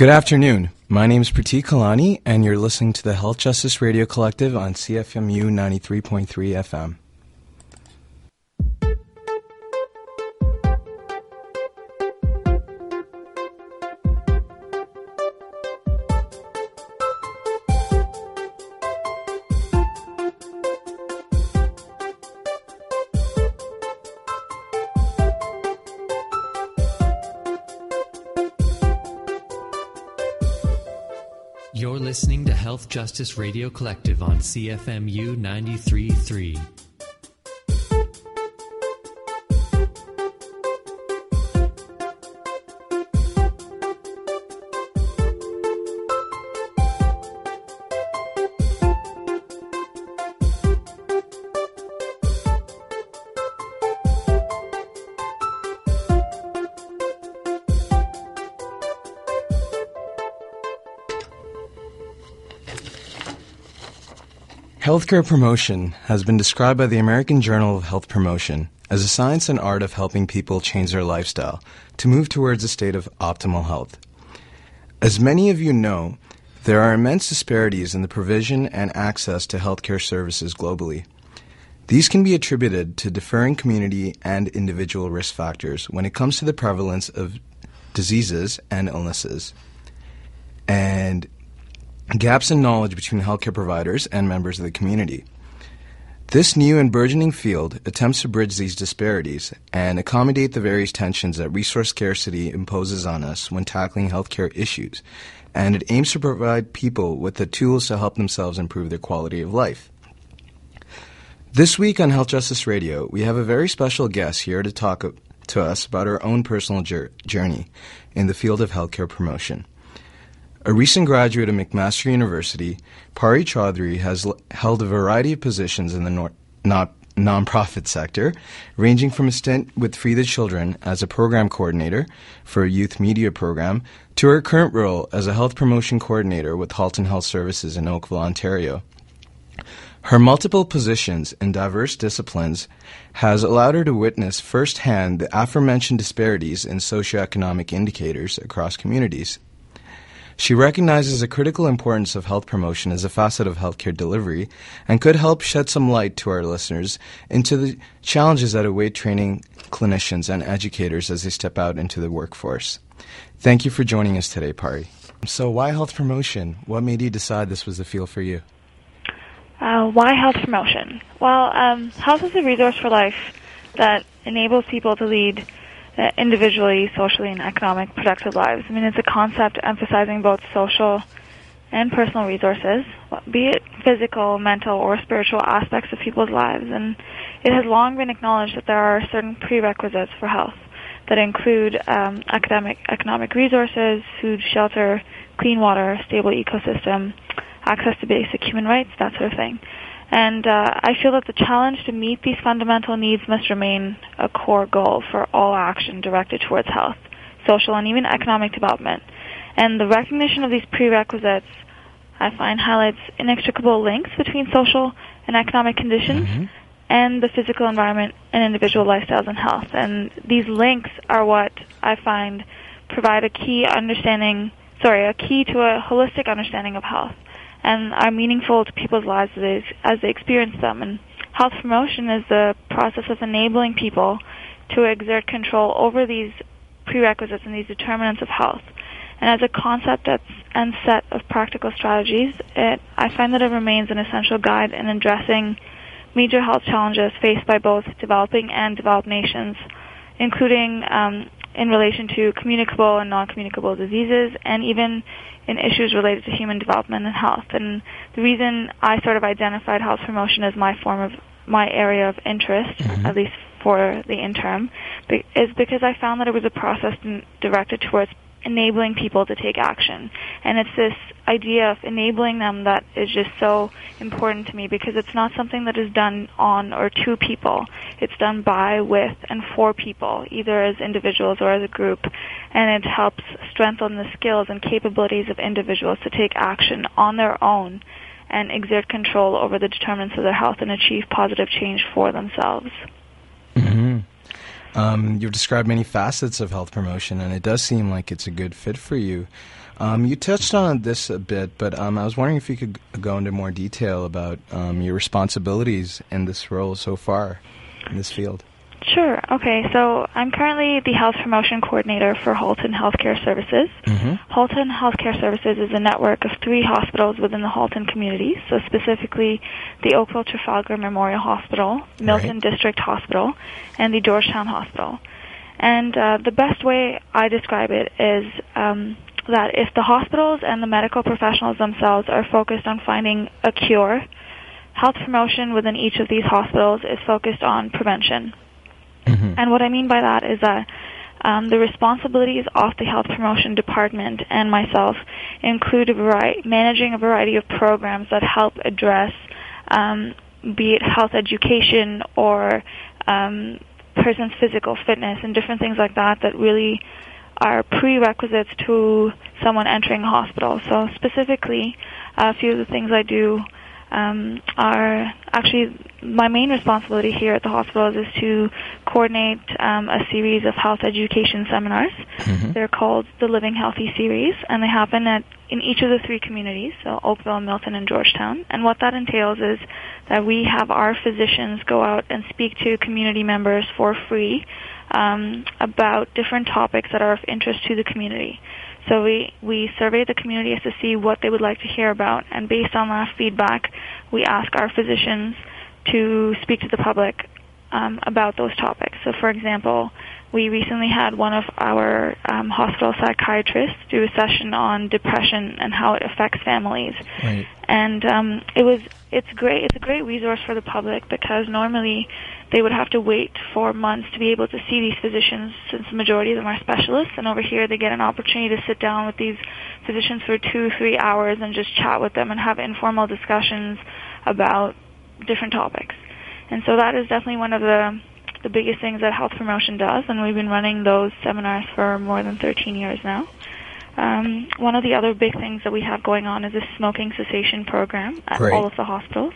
Good afternoon. My name is Pratik Kalani, and you're listening to the Health Justice Radio Collective on CFMU 93.3 FM. You're listening to Health Justice Radio Collective on CFMU 93.3. Healthcare promotion has been described by the American Journal of Health Promotion as a science and art of helping people change their lifestyle to move towards a state of optimal health. As many of you know, there are immense disparities in the provision and access to healthcare services globally. These can be attributed to differing community and individual risk factors when it comes to the prevalence of diseases and illnesses, and gaps in knowledge between healthcare providers and members of the community. This new and burgeoning field attempts to bridge these disparities and accommodate the various tensions that resource scarcity imposes on us when tackling healthcare issues, and it aims to provide people with the tools to help themselves improve their quality of life. This week on Health Justice Radio, we have a very special guest here to talk to us about her own personal journey in the field of healthcare promotion. A recent graduate of McMaster University, Pari Chaudhry has held a variety of positions in the nonprofit sector, ranging from a stint with Free the Children as a program coordinator for a youth media program to her current role as a health promotion coordinator with Halton Health Services in Oakville, Ontario. Her multiple positions in diverse disciplines has allowed her to witness firsthand the aforementioned disparities in socioeconomic indicators across communities. She recognizes the critical importance of health promotion as a facet of healthcare delivery and could help shed some light to our listeners into the challenges that await training clinicians and educators as they step out into the workforce. Thank you for joining us today, Pari. So why health promotion? What made you decide this was the field for you? Why health promotion? Well, health is a resource for life that enables people to lead individually, socially, and economic productive lives. I mean, it's a concept emphasizing both social and personal resources, be it physical, mental, or spiritual aspects of people's lives. And it has long been acknowledged that there are certain prerequisites for health that include economic resources, food, shelter, clean water, stable ecosystem, access to basic human rights, that sort of thing. And I feel that the challenge to meet these fundamental needs must remain a core goal for all action directed towards health, social, and even economic development. And the recognition of these prerequisites, I find, highlights inextricable links between social and economic conditions and the physical environment and individual lifestyles and health. And these links are what I find provide a key to a holistic understanding of health, and are meaningful to people's lives as they experience them. And health promotion is the process of enabling people to exert control over these prerequisites and these determinants of health. And as a concept and set of practical strategies, I find that it remains an essential guide in addressing major health challenges faced by both developing and developed nations, including in relation to communicable and non-communicable diseases, and even in issues related to human development and health. And the reason I sort of identified health promotion as my area of interest, at least for the interim, is because I found that it was a process directed towards enabling people to take action. And it's this idea of enabling them that is just so important to me, because it's not something that is done on or to people. It's done by, with, and for people, either as individuals or as a group. And it helps strengthen the skills and capabilities of individuals to take action on their own and exert control over the determinants of their health and achieve positive change for themselves. You've described many facets of health promotion, and it does seem like it's a good fit for you. You touched on this a bit, but I was wondering if you could go into more detail about your responsibilities in this role so far in this field. Sure. Okay, so I'm currently the Health Promotion Coordinator for Halton Healthcare Services. Halton Healthcare Services is a network of 3 hospitals within the Halton community, so specifically the Oakville Trafalgar Memorial Hospital, Milton District Hospital, and the Georgetown Hospital. And the best way I describe it is that if the hospitals and the medical professionals themselves are focused on finding a cure, health promotion within each of these hospitals is focused on prevention. And what I mean by that is that the responsibilities of the health promotion department and myself include managing a variety of programs that help address, be it health education or person's physical fitness and different things like that that really are prerequisites to someone entering a hospital. So specifically, a few of the things I do are actually my main responsibility here at the hospitals is to coordinate a series of health education seminars. They're called the Living Healthy series, and they happen in each of the 3 communities, so Oakville, Milton, and Georgetown. And what that entails is that we have our physicians go out and speak to community members for free about different topics that are of interest to the community. So we survey the community as to see what they would like to hear about, and based on that feedback, we ask our physicians to speak to the public about those topics. So, for example, we recently had one of our hospital psychiatrists do a session on depression and how it affects families. And it's great. It's a great resource for the public because normally they would have to wait for months to be able to see these physicians since the majority of them are specialists. And over here they get an opportunity to sit down with these physicians for 2-3 hours and just chat with them and have informal discussions about different topics. And so that is definitely one of the biggest things that health promotion does, and we've been running those seminars for more than 13 years now. One of the other big things that we have going on is a smoking cessation program at all of the hospitals.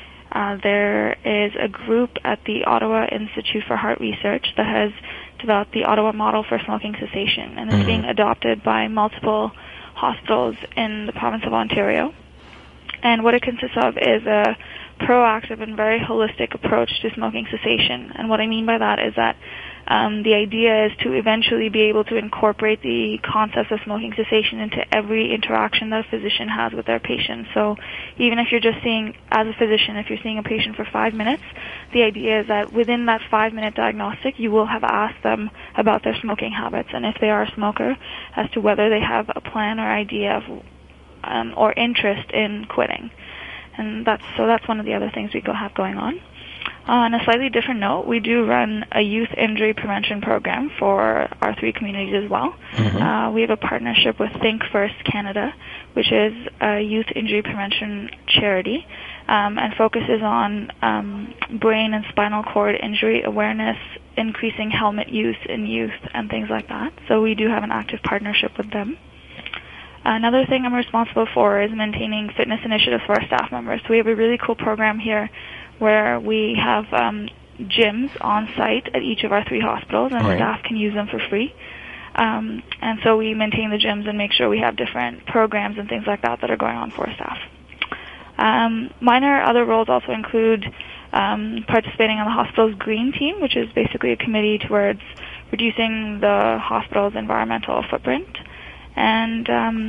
There is a group at the Ottawa Institute for Heart Research that has developed the Ottawa model for smoking cessation, and it's being adopted by multiple hospitals in the province of Ontario. And what it consists of is a proactive and very holistic approach to smoking cessation. And what I mean by that is that the idea is to eventually be able to incorporate the concepts of smoking cessation into every interaction that a physician has with their patient. So even if you're just seeing, as a physician, if you're seeing a patient for 5 minutes, the idea is that within that 5-minute diagnostic, you will have asked them about their smoking habits, and if they are a smoker, as to whether they have a plan or idea of or interest in quitting. And that's one of the other things we have going on. On a slightly different note, we do run a youth injury prevention program for our 3 communities as well. We have a partnership with Think First Canada, which is a youth injury prevention charity, and focuses on brain and spinal cord injury awareness, increasing helmet use in youth, and things like that. So we do have an active partnership with them. Another thing I'm responsible for is maintaining fitness initiatives for our staff members. So we have a really cool program here where we have gyms on site at each of our 3 hospitals, and staff can use them for free. And so we maintain the gyms and make sure we have different programs and things like that are going on for our staff. Minor other roles also include participating on the hospital's green team, which is basically a committee towards reducing the hospital's environmental footprint. And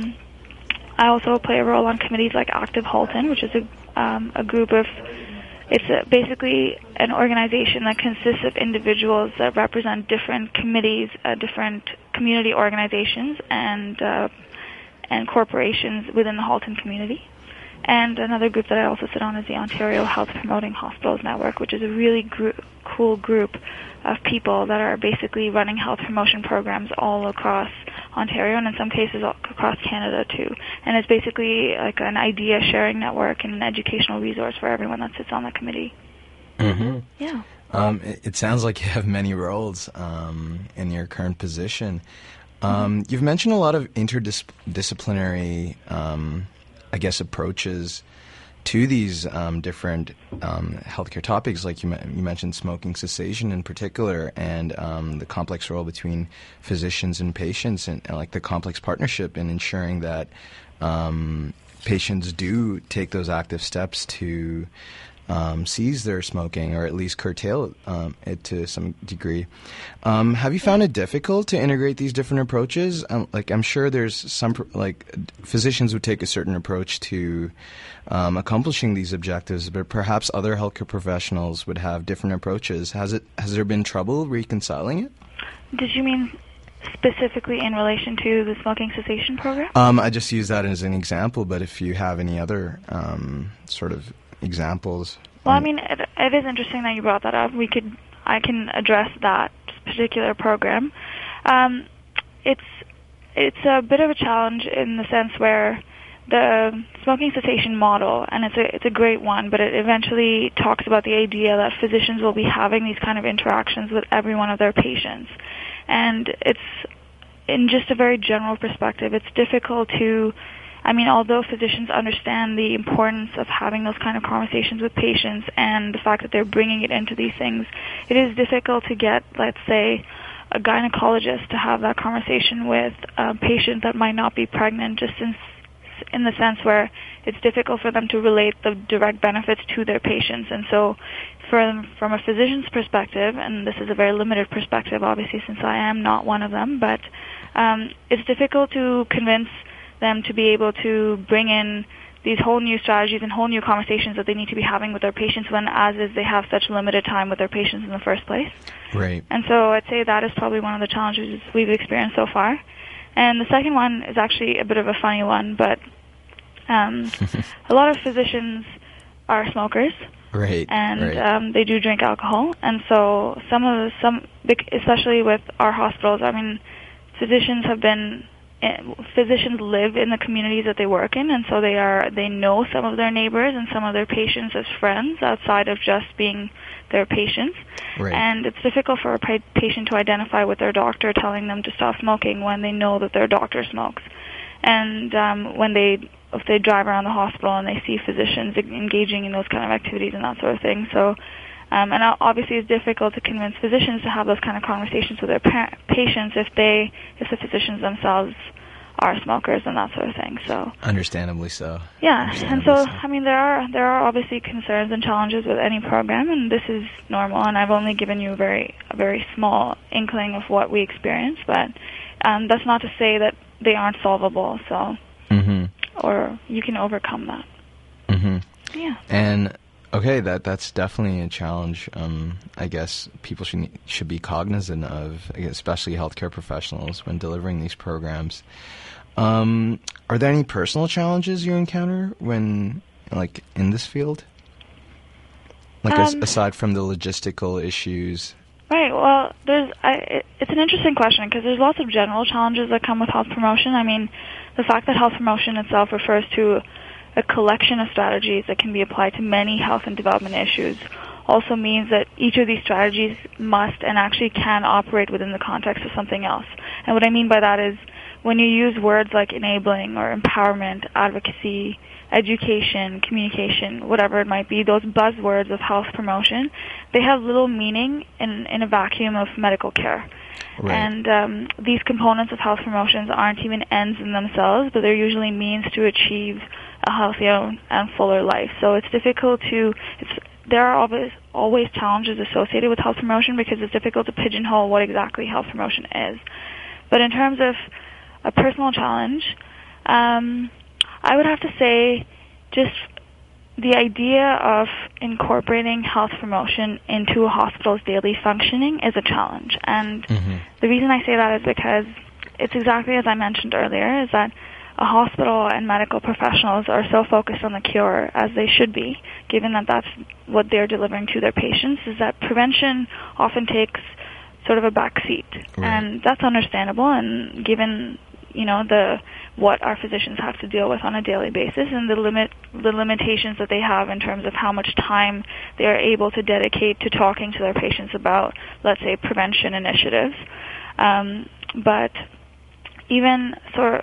I also play a role on committees like Active Halton, which is a group of, basically an organization that consists of individuals that represent different committees, different community organizations, and corporations within the Halton community. And another group that I also sit on is the Ontario Health Promoting Hospitals Network, which is a really cool group of people that are basically running health promotion programs all across Ontario and in some cases across Canada too. And it's basically like an idea sharing network and an educational resource for everyone that sits on the committee. Yeah. It sounds like you have many roles in your current position. You've mentioned a lot of interdisciplinary approaches to these different healthcare topics, like you mentioned smoking cessation in particular, and the complex role between physicians and patients, and like the complex partnership in ensuring that patients do take those active steps to cease their smoking, or at least curtail it to some degree. Have you found it difficult to integrate these different approaches? I'm sure there's some physicians would take a certain approach to accomplishing these objectives, but perhaps other healthcare professionals would have different approaches. Has there been trouble reconciling it? Did you mean specifically in relation to the smoking cessation program? I just use that as an example, but if you have any other sort of examples. Well, I mean, it is interesting that you brought that up. I can address that particular program. It's a bit of a challenge in the sense where the smoking cessation model, and it's a great one, but it eventually talks about the idea that physicians will be having these kind of interactions with every one of their patients. And it's, in just a very general perspective, it's difficult to, although physicians understand the importance of having those kind of conversations with patients and the fact that they're bringing it into these things, it is difficult to get, let's say, a gynecologist to have that conversation with a patient that might not be pregnant, just in the sense where it's difficult for them to relate the direct benefits to their patients. And so from a physician's perspective, and this is a very limited perspective, obviously, since I am not one of them, but it's difficult to convince them to be able to bring in these whole new strategies and whole new conversations that they need to be having with their patients when, as is, they have such limited time with their patients in the first place. Right. And so I'd say that is probably one of the challenges we've experienced so far. And the second one is actually a bit of a funny one, but a lot of physicians are smokers. Right. And they do drink alcohol. And so especially with our hospitals, physicians live in the communities that they work in, and so they know some of their neighbors and some of their patients as friends outside of just being their patients. Right. And it's difficult for a patient to identify with their doctor telling them to stop smoking when they know that their doctor smokes. And if they drive around the hospital and they see physicians engaging in those kind of activities and that sort of thing. So, and obviously it's difficult to convince physicians to have those kind of conversations with their patients if the physicians themselves are smokers and that sort of thing. So understandably so. Yeah, and so there are obviously concerns and challenges with any program, and this is normal. And I've only given you a very small inkling of what we experience, but that's not to say that they aren't solvable. So, or you can overcome that. Mm-hmm. Yeah. And okay, that's definitely a challenge. I guess people should be cognizant of, especially healthcare professionals, when delivering these programs. Are there any personal challenges you encounter when, in this field? Aside from the logistical issues. Right. Well, it's an interesting question because there's lots of general challenges that come with health promotion. The fact that health promotion itself refers to a collection of strategies that can be applied to many health and development issues also means that each of these strategies must and actually can operate within the context of something else. And what I mean by that is when you use words like enabling or empowerment, advocacy, education, communication, whatever it might be, those buzzwords of health promotion, they have little meaning in a vacuum of medical care. Right. And these components of health promotions aren't even ends in themselves, but they're usually means to achieve a healthier and fuller life. So it's difficult there are always challenges associated with health promotion because it's difficult to pigeonhole what exactly health promotion is. But in terms of a personal challenge, I would have to say just the idea of incorporating health promotion into a hospital's daily functioning is a challenge. And the reason I say that is because it's exactly as I mentioned earlier, is that a hospital and medical professionals are so focused on the cure, as they should be, given that that's what they're delivering to their patients, is that prevention often takes sort of a back seat. Right. And that's understandable, and given what our physicians have to deal with on a daily basis and the limitations that they have in terms of how much time they are able to dedicate to talking to their patients about, let's say, prevention initiatives. But even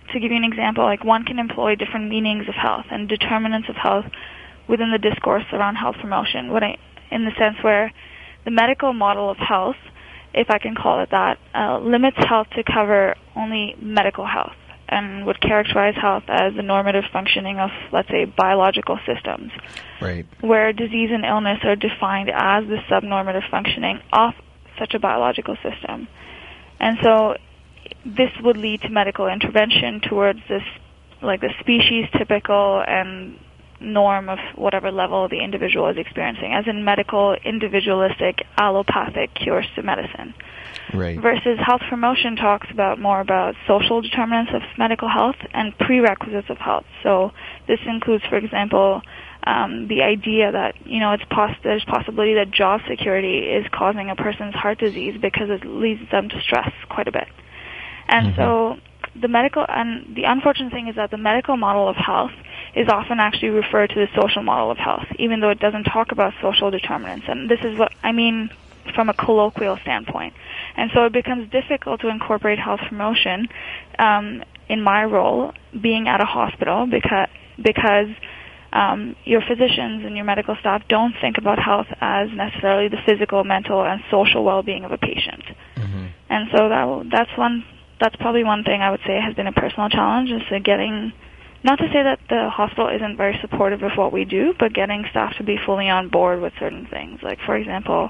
to give you an example, like one can employ different meanings of health and determinants of health within the discourse around health promotion, in the sense where the medical model of health, if I can call it that, limits health to cover only medical health and would characterize health as the normative functioning of, let's say, biological systems, right, where disease and illness are defined as the subnormative functioning of such a biological system. And so this would lead to medical intervention towards this, like the species typical and norm of whatever level the individual is experiencing, as in medical, individualistic, allopathic cures to medicine. Right. Versus health promotion talks more about social determinants of medical health and prerequisites of health. So this includes, for example, the idea that, there's possibility that job security is causing a person's heart disease because it leads them to stress quite a bit. And so the unfortunate thing is that the medical model of health is often actually referred to the social model of health, even though it doesn't talk about social determinants. And this is what I mean from a colloquial standpoint. And so it becomes difficult to incorporate health promotion in my role, being at a hospital, because your physicians and your medical staff don't think about health as necessarily the physical, mental, and social well-being of a patient. And so that's probably one thing I would say has been a personal challenge, is getting, not to say that the hospital isn't very supportive of what we do, but getting staff to be fully on board with certain things. Like, for example,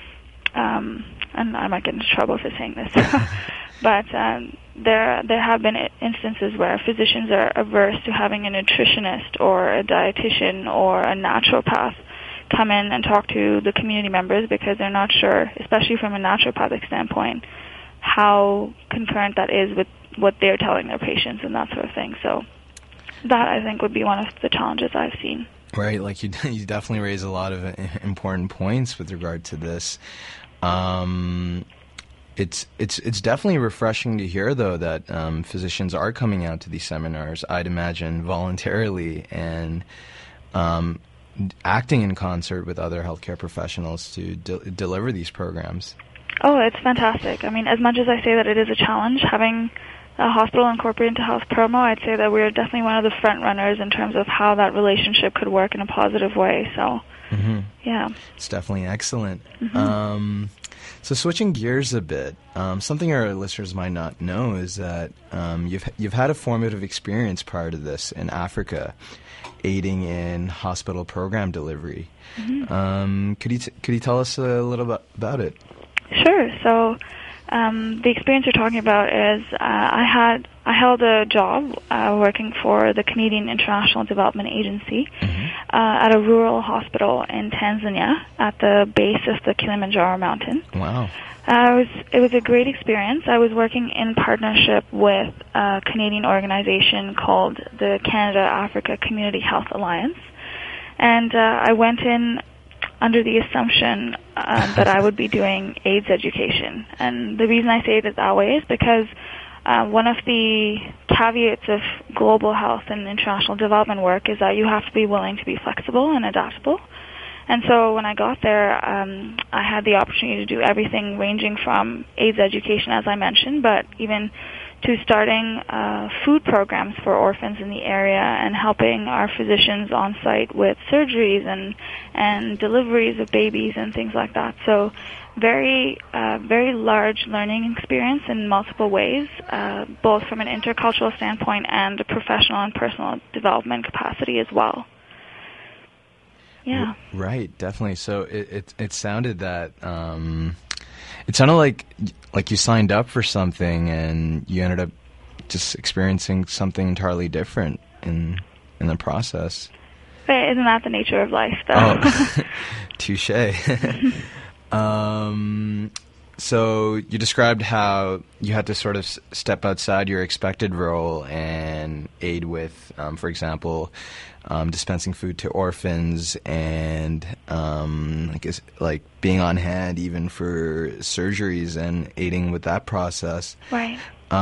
and I might get into trouble for saying this, but there have been instances where physicians are averse to having a nutritionist or a dietitian or a naturopath come in and talk to the community members because they're not sure, especially from a naturopathic standpoint, how concurrent that is with what they're telling their patients and that sort of thing. So that, I think, would be one of the challenges I've seen. Right, like you definitely raise a lot of important points with regard to this. It's definitely refreshing to hear, though, that physicians are coming out to these seminars, I'd imagine, voluntarily and acting in concert with other healthcare professionals to deliver these programs. Oh, it's fantastic. I mean, as much as I say that it is a challenge, having a hospital incorporated into Health Promo, I'd say that we're definitely one of the front runners in terms of how that relationship could work in a positive way. So, yeah. It's definitely excellent. So switching gears a bit, something our listeners might not know is that you've had a formative experience prior to this in Africa, aiding in hospital program delivery. Could you tell us a little bit about it? Sure. So the experience you're talking about is I held a job working for the Canadian International Development Agency at a rural hospital in Tanzania at the base of the Kilimanjaro mountain. Wow. It was a great experience. I was working in partnership with a Canadian organization called the Canada-Africa Community Health Alliance. And I went in under the assumption that I would be doing AIDS education. And the reason I say it that way is because one of the caveats of global health and international development work is that you have to be willing to be flexible and adaptable. And so when I got there, I had the opportunity to do everything ranging from AIDS education, as I mentioned, but even to starting food programs for orphans in the area and helping our physicians on site with surgeries and deliveries of babies and things like that. So very large learning experience in multiple ways, both from an intercultural standpoint and a professional and personal development capacity as well. Yeah. Right, definitely. So it sounded that it sounded like you signed up for something and you ended up just experiencing something entirely different in the process. But isn't that the nature of life, though? Oh, touché. So you described how you had to sort of step outside your expected role and aid with, for example, dispensing food to orphans and I guess like being on hand even for surgeries and aiding with that process. Right.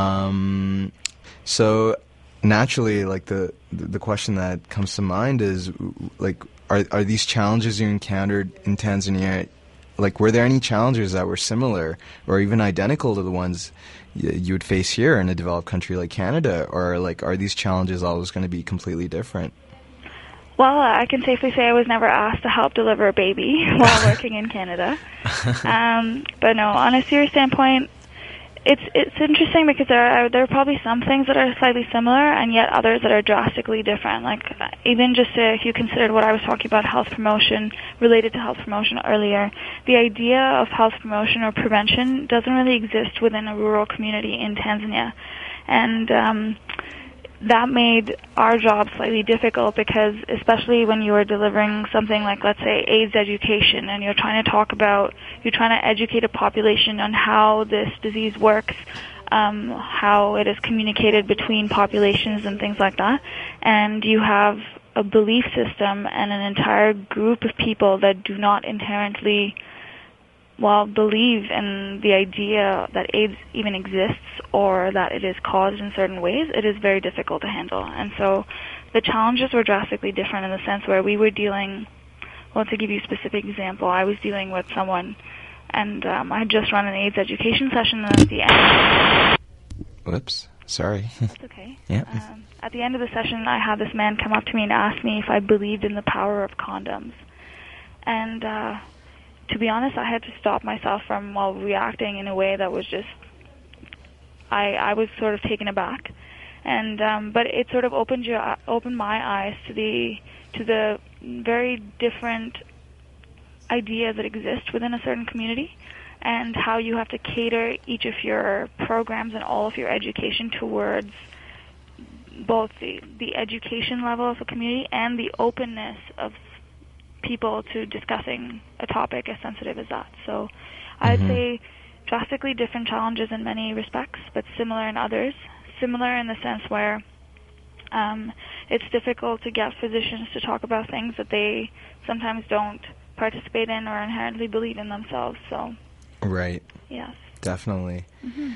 So naturally, like the question that comes to mind is like, are these challenges you encountered in Tanzania? Like, were there any challenges that were similar or even identical to the ones you would face here in a developed country like Canada, or like are these challenges always going to be completely different? Well, I can safely say I was never asked to help deliver a baby while working in Canada. But no, on a serious standpoint, it's interesting because there are probably some things that are slightly similar and yet others that are drastically different. Like even just if you considered what I was talking about, health promotion, related to health promotion earlier, the idea of health promotion or prevention doesn't really exist within a rural community in Tanzania. And that made our job slightly difficult because especially when you are delivering something like, let's say, AIDS education, and you're trying to educate a population on how this disease works, how it is communicated between populations and things like that, and you have a belief system and an entire group of people that do not inherently believe in the idea that AIDS even exists or that it is caused in certain ways, it is very difficult to handle. And so the challenges were drastically different in the sense where we were dealing, to give you a specific example, I was dealing with someone and I had just run an AIDS education session, and at the end... Whoops, sorry. That's okay. Yeah. At the end of the session, I had this man come up to me and ask me if I believed in the power of condoms. And to be honest, I had to stop myself from reacting in a way that was just, I was sort of taken aback, and but it sort of opened my eyes to the very different ideas that exist within a certain community, and how you have to cater each of your programs and all of your education towards both the education level of a community and the openness of people to discussing a topic as sensitive as that. So I'd say drastically different challenges in many respects, but similar in others. Similar in the sense where it's difficult to get physicians to talk about things that they sometimes don't participate in or inherently believe in themselves. So right. Yes. Definitely.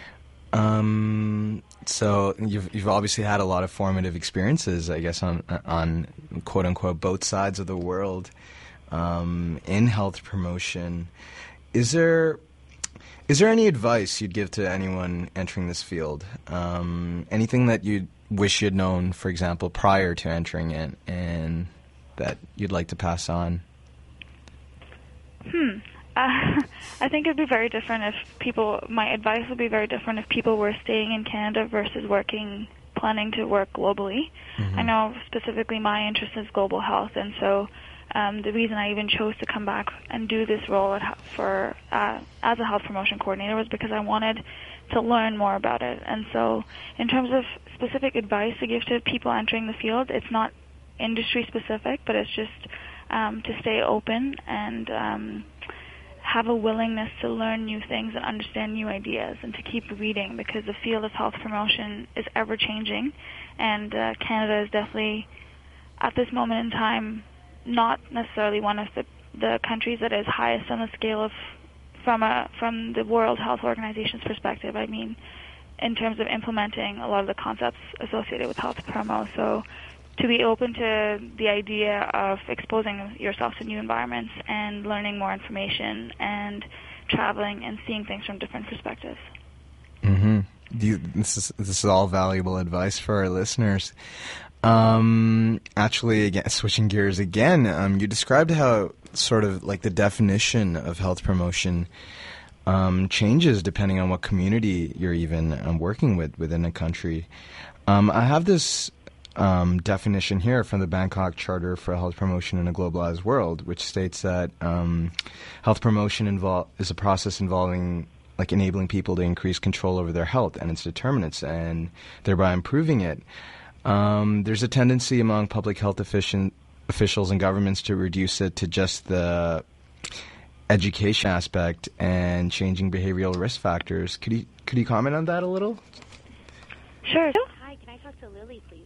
So you've obviously had a lot of formative experiences, I guess, on quote unquote both sides of the world in health promotion. Is there any advice you'd give to anyone entering this field? Anything that you wish you'd known, for example, prior to entering it, and that you'd like to pass on? I think it'd be very different my advice would be very different if people were staying in Canada versus planning to work globally. I know specifically my interest is global health, and so the reason I even chose to come back and do this role as a health promotion coordinator was because I wanted to learn more about it. And so in terms of specific advice to give to people entering the field, it's not industry specific, but it's just to stay open and have a willingness to learn new things and understand new ideas, and to keep reading, because the field of health promotion is ever changing, and Canada is definitely at this moment in time not necessarily one of the countries that is highest on the scale of from the World Health Organization's perspective. I mean, in terms of implementing a lot of the concepts associated with health promo. So to be open to the idea of exposing yourself to new environments and learning more information and traveling and seeing things from different perspectives. This is all valuable advice for our listeners. Actually, again, switching gears again, you described how sort of like the definition of health promotion changes depending on what community you're even working with within a country. I have this definition here from the Bangkok Charter for Health Promotion in a Globalized World, which states that health promotion is a process involving like enabling people to increase control over their health and its determinants, and thereby improving it. There's a tendency among public health officials and governments to reduce it to just the education aspect and changing behavioral risk factors. Could you comment on that a little? Sure. Hi, can I talk to Lily, please?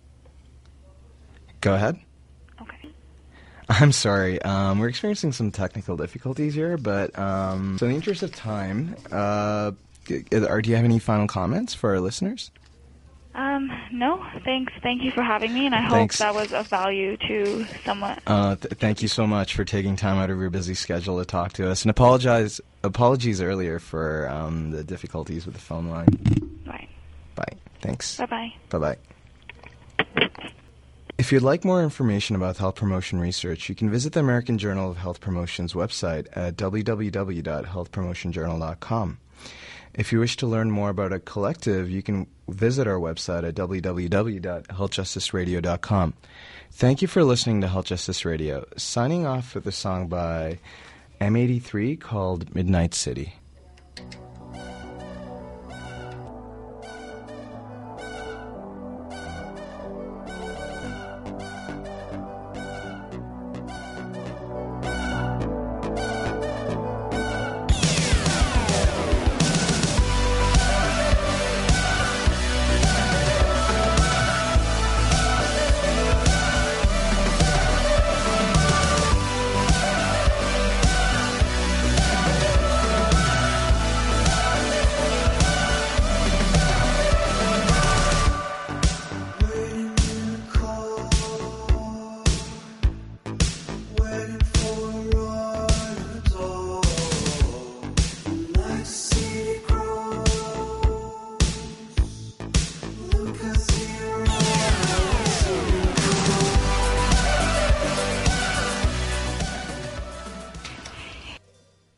Go ahead. Okay. I'm sorry. We're experiencing some technical difficulties here, but so in the interest of time, do you have any final comments for our listeners? No, thanks. Thank you for having me, and I hope that was of value to someone. Thank you so much for taking time out of your busy schedule to talk to us. And apologies earlier for the difficulties with the phone line. Right. Bye. Thanks. Bye-bye. Bye-bye. If you'd like more information about health promotion research, you can visit the American Journal of Health Promotion's website at www.healthpromotionjournal.com. If you wish to learn more about a collective, you can visit our website at www.healthjusticeradio.com. Thank you for listening to Health Justice Radio. Signing off with a song by M83 called Midnight City.